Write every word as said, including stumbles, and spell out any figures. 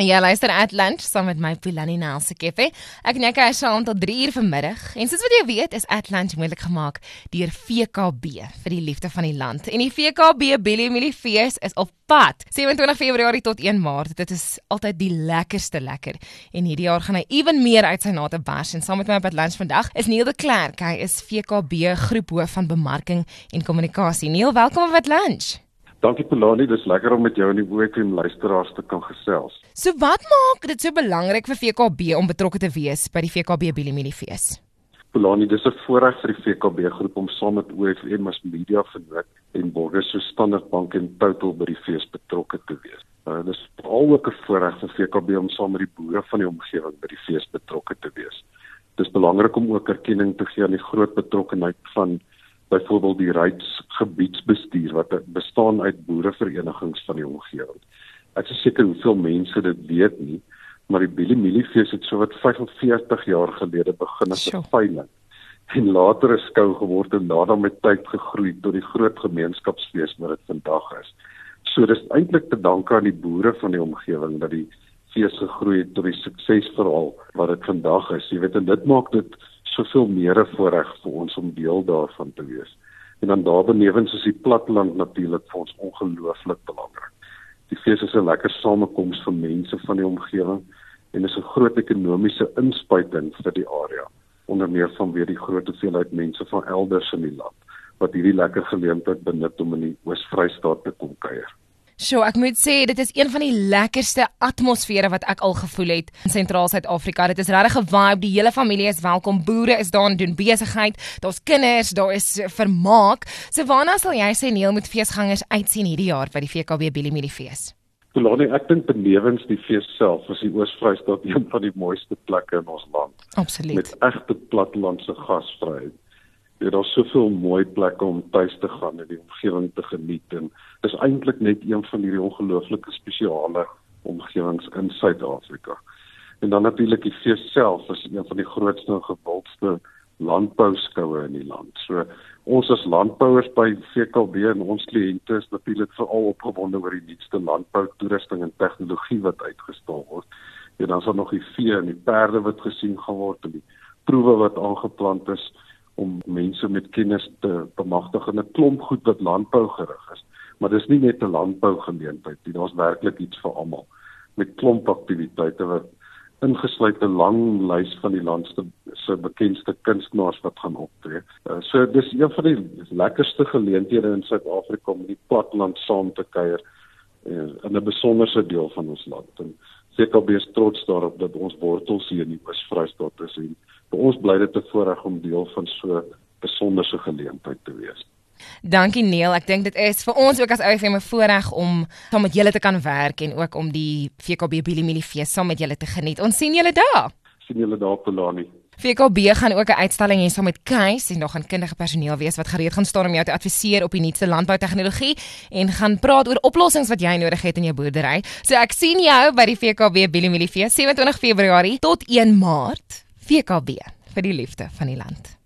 Ja, luister at lunch saam met my Philani Nelsikefe. Ek en jy kuier saam tot drie uur vanmiddag. En soos wat jy weet, is at lunch moontlik gemaak deur V K B vir die liefde van die land. En die V K B Billy Millie Fees is op pad. sewe-en-twintig Februarie tot een Maart. Dit is altyd die lekkerste lekker. En hierdie jaar gaan hy ewen meer uit sy nate bars. En saam met my op at lunch vandag is Neil de Klerk. Hy is V K B groephoof van bemarking en kommunikasie. Neil, welkom op at lunch. Dankie Philani, dis lekker om met jou en die O F M luisteraars te kan gesels. So wat maak dit so belangrik vir V K B om betrokke te wees by die V K B Billy Millie Fees? Philani, dis 'n voorreg vir die V K B groep om saam met O F M as media vernoot en borgers so Standard Bank en Total by die fees betrokke te wees. Uh, dis al ook 'n voorreg vir V K B om saam met die boere van die omgewing by die fees betrokke te wees. Dis belangrik om ook erkenning te gee aan die groot betrokkenheid van byvoorbeeld die Rydsgebiedsbestuur wat bestaan uit boereverenigings van die omgewing. Ek is seker hoeveel mense dit weet nie, maar die Billy Millie Fees het so wat vyfenveertig jaar gelede begin as 'n veiling en later 'n skou geword en daarna met tyd gegroei tot die groot gemeenskapsfees wat dit vandag is. So dis eintlik te danke aan die boere van die omgewing dat die fees gegroei het tot die suksesverhaal wat dit vandag is. Jy weet, en dit maak dit soveel meer 'n voorreg vir ons om deel daarvan te wees. En dan daar benewens is die platteland natuurlik vir ons ongelooflik belangrik. Die fees is 'n lekker samekoms vir mense van die omgewing en is 'n groot ekonomiese inspuiting vir die area, onder meer vanweë die groot hoeveelheid mense van elders in die land wat hierdie lekker geleentheid benut om in die Oos-Vrystaat te kom kuier. Sjoe, ek moet sê, dit is een van die lekkerste atmosfere wat ek al gevoel het in Sentraal Suid-Afrika. Dit is regtig 'n vibe, die hele familie is welkom, boere is daar en doen besigheid, daar's kinders, daar is vermaak. So waarna sal jy sê, Neil, moet feesgangers uitsien hierdie jaar by die V K B Billy Millie Fees? Philani, ek dink benewens die fees self is die Oos-Vrystaat een van die mooiste plekke in ons land. Absoluut. Met egte plattelandse gasvryheid. Daar is soveel mooi plekke om tuis te gaan en die omgewing te geniet en dis eintlik net een van hierdie ongelooflike spesiale omgewings in Suid-Afrika. En dan natuurlik die fees self is een van die grootste en gewildste landbouskoue in die land. So ons as landbouers by V K B en ons kliënte is natuurlik veral opgewonde oor die nuutste landbou toerusting en tegnologie wat uitgestal word. En dan is daar nog die vee en die perde wat gesien gaan word en die proewe wat aangeplant is om mense met kennis te bemagtig in 'n klomp goed wat landbou gerig is. Maar dis nie net 'n landbougeleentheid nie, daar's werklik iets vir almal. Met klomp aktiwiteite wat ingesluit 'n lang lys van die land se bekendste kunstenaars wat gaan optree. Uh, so dis een van die lekkerste geleenthede in Suid-Afrika om die platteland saam te kuier uh, in 'n besonderse deel van ons land. En V K B is trots daarop dat ons wortels hier in die Oos-Vrystaat is en vir ons bly dit 'n voorreg om deel van so 'n besonderse geleentheid te wees. Dankie Neil, ek dink dit is vir ons ook as O F M 'n voorreg om saam met julle te kan werk en ook om die V K B Billy Millie Fees saam met julle te geniet. Ons sien julle daar. Sien julle daar, Philani. V K B gaan ook 'n uitstalling hê saam met Keis en daar gaan kundige personeel wees wat gereed gaan staan om jou te adviseer op die nuutste landboutegnologie en gaan praat oor oplossings wat jy nodig het in jou boerdery. So ek sien jou by die V K B Billy Millie Fees sewe-en-twintig Februarie tot een Maart. V K B vir die liefde van die land.